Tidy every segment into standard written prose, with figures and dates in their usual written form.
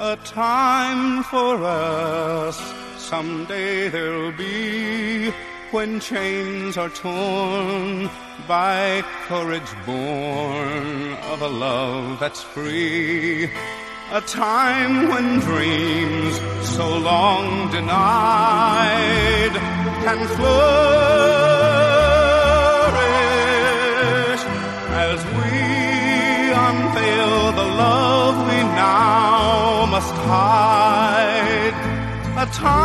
A time for us, someday there'll be, when chains are torn by courage born of a love that's free. A time when dreams so long denied can flourish as we unveil the love we now must hide. A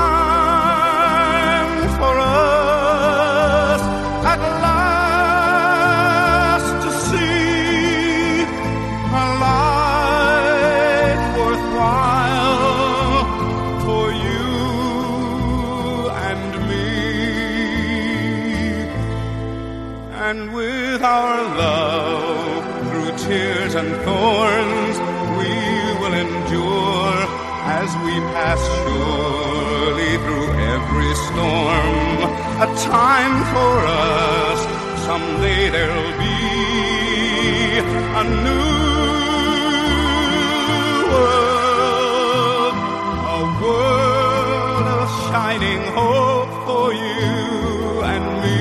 time for us at last to see a life worthwhile for you and me. And with our love through tears and thorns we will endure as we pass surely through every storm. A time for us, someday there'll be a new world, a world of shining hope for you and me.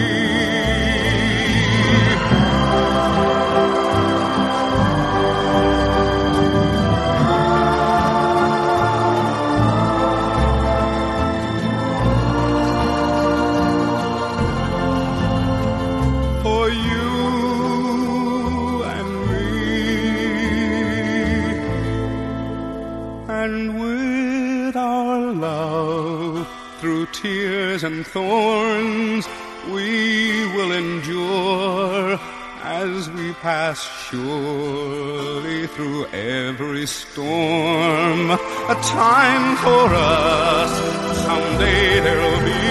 And with our love, through tears and thorns, we will endure as we pass surely through every storm. A time for us, someday there'll be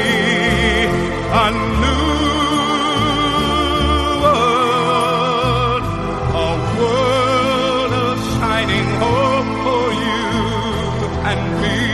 a new world, a world of shining hope for you and me.